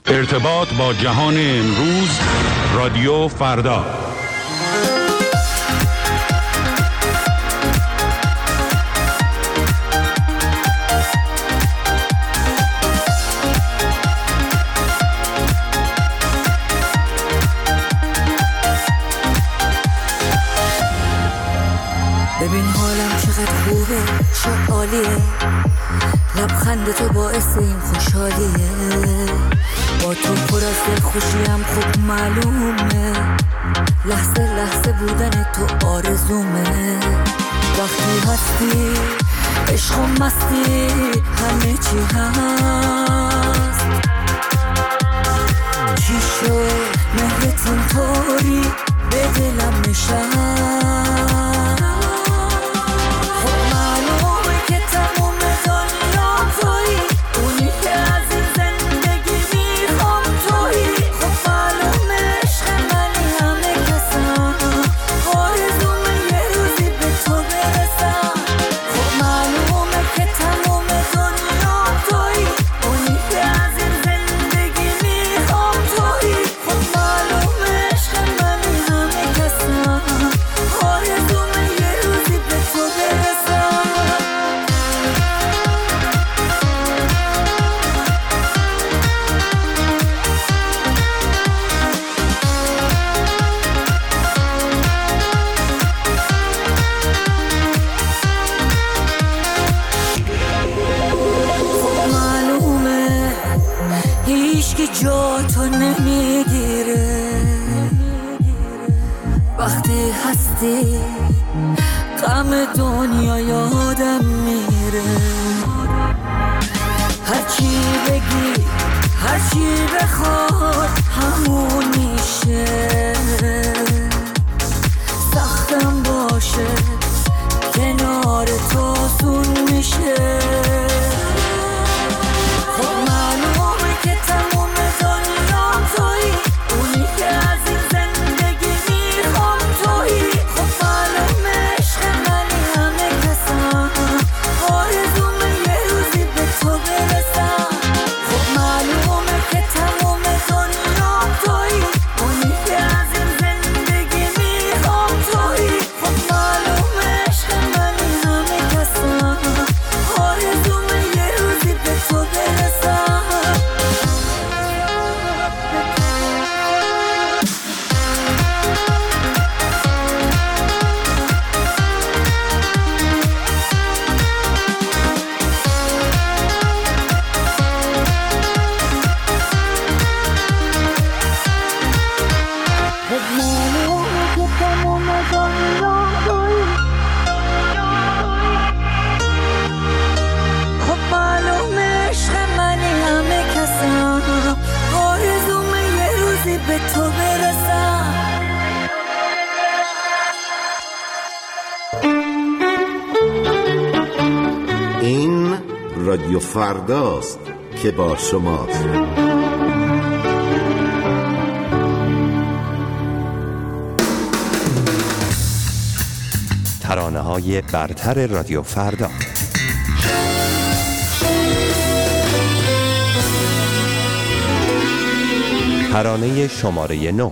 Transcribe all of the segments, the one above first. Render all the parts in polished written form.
ارتباط با جهان امروز، رادیو فردا. ببین حالم چقدر خوبه، چه عالیه، لبخند تو باعث این خوشحالیه، با تو پر از دل خوشیم خوب معلومه، لحظه لحظه بودن تو آرزومه، وقتی هستی عشق و مستی همه چی هست، چی شد مهرت اینطوری به دلم نشست، جا تو نمیگیره، وقتی هستی غم دنیا یادم میره، هرچی بگی هرچی بخواد همون میشه، سختم باشه کنار تو آسون میشه، رادیو فرداست که با شماست. ترانه‌های برتر رادیو فردا. ترانه شماره 9.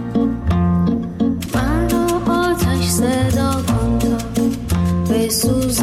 من رو آتش صدا کن تا بسوز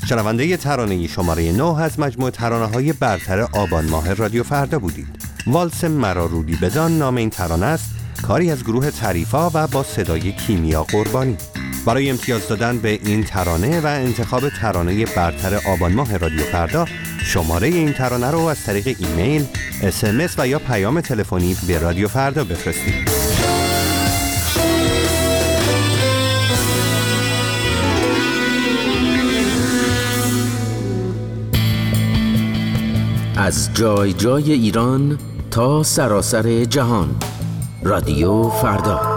شنونده ترانه شماره 9 از مجموعه ترانه‌های برتر آبان ماه رادیو فردا بودید. والس مرا رودی بدان نام این ترانه است، کاری از گروه تعریفا و با صدای کیمیا قربانی. برای امتیاز دادن به این ترانه و انتخاب ترانه برتر آبان ماه رادیو فردا، شماره این ترانه رو از طریق ایمیل، SMS و یا پیام تلفنی به رادیو فردا بفرستید. از جای جای ایران تا سراسر جهان، رادیو فردا.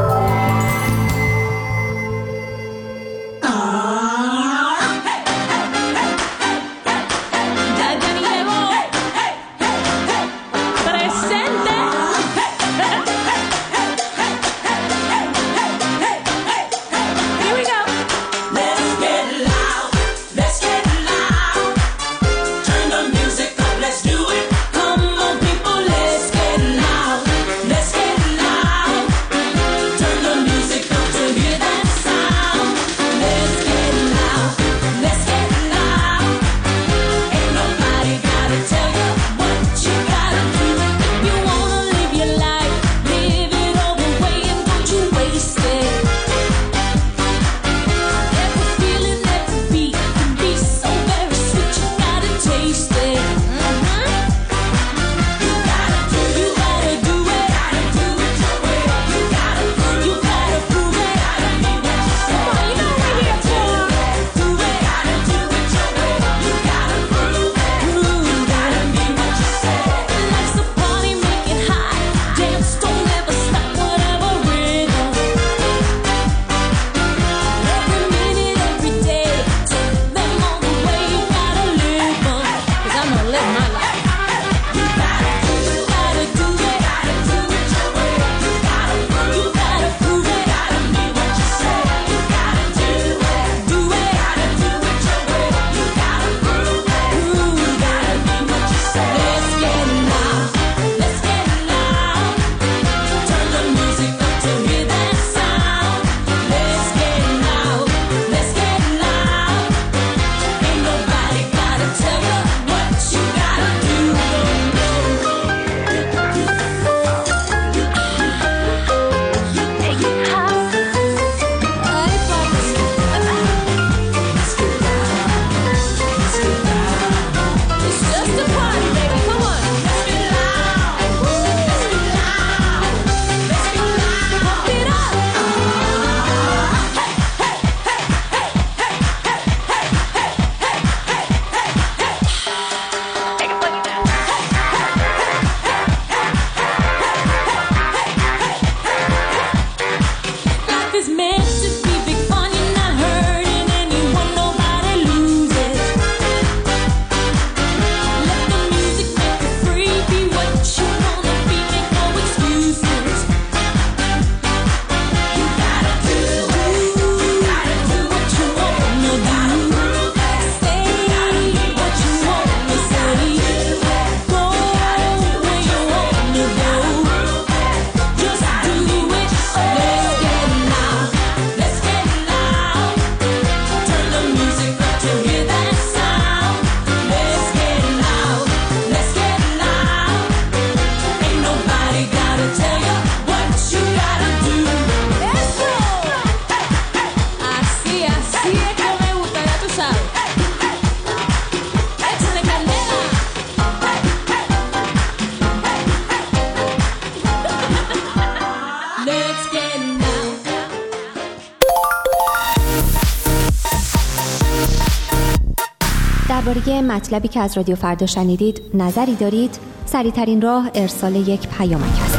درباره مطلبی که از رادیو فردا شنیدید نظری دارید؟ سریع‌ترین راه ارسال یک پیامک است.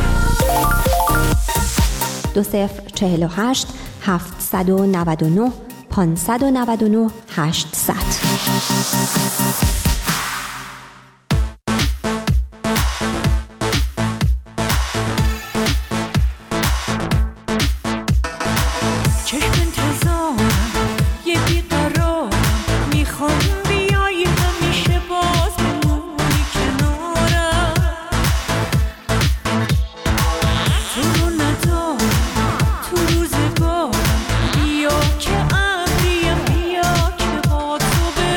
2048 799 599 800. تو روزگار بیا که ابریم بیا که با تو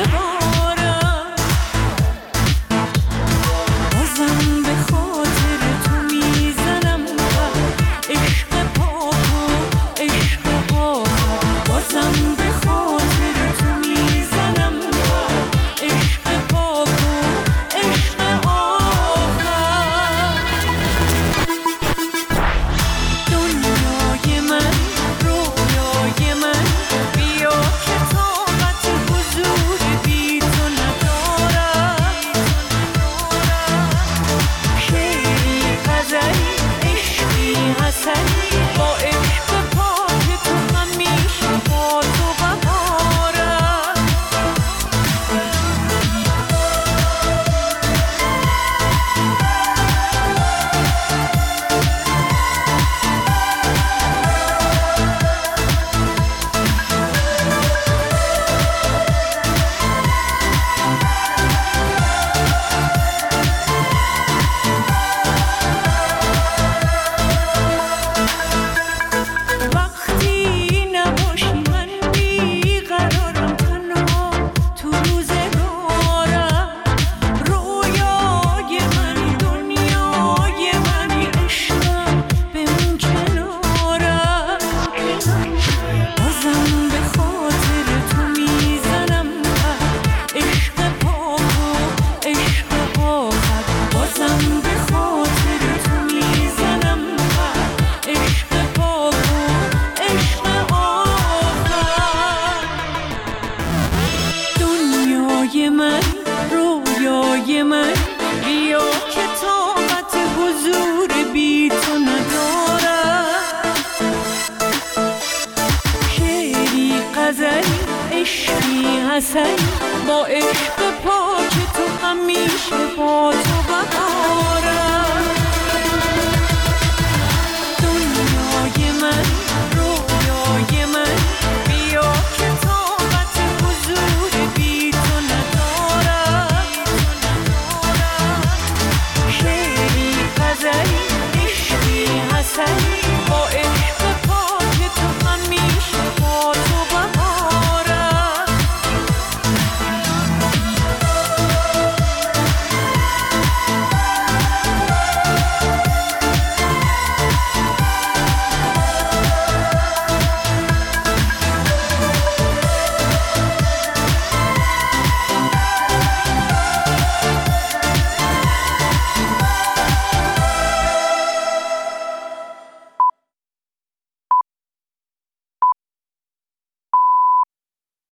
عشقی حسن با عشق پاک تو همیشه با تو بهار